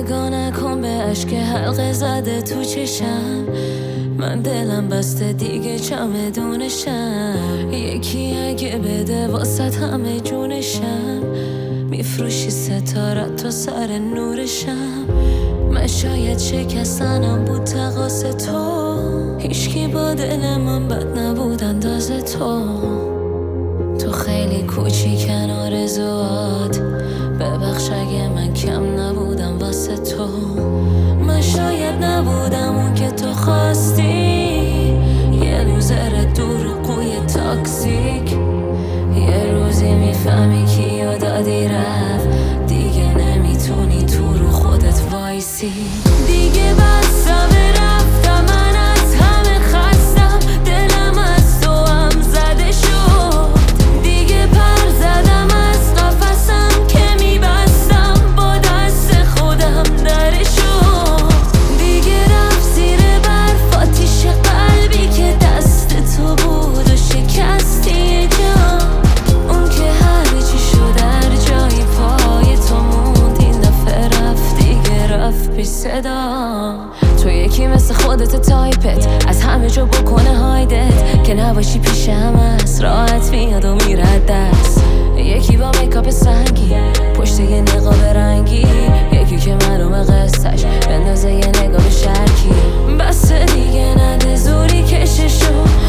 نگاه نکن به اشک حلقه زده تو چشم. من دلم بسته دیگه چمدونشم. یکی اگه بده واسط همه جونشم. میفروشی ستارت تو سر نورشم. من شاید شکستنم بود تقاس تو. هیچکی با دل من بد نبود انداز تو. تو خیلی کوچیکن آرزوات. ببخش اگه من کم نبودم واسه تو. من شاید نبودم اون که تو خواستی. یه لوزر دروغگوی تاکسیک. یه روزی میفهمی کیو دادی رفت. دیگه نمیتونی تو رو خودت وایسی. دیگه بستم رفتم من از همه خستم. دلم از تو هم زده شد. دیگه پر زدم از قفسم که میبستم با دست خودم درشو. دیگه رفت زیر برف آتیش قلبی که دست تو بود و شکستی جان. اون که همه چی شد در جای پای تو موند. این دفعه رفت دیگه رفت بی صدا. تو یکی مثل خودت تایپت از همه جا بکنه هایدت. که نباشی پیشم از راحت میاد و میرد دست. یکی با میکاپ سنگی پشت یه نقاب رنگی. یکی که معلومه قصهش بندازه یه نگاه به شرکی. بس دیگه نده زوری کششو.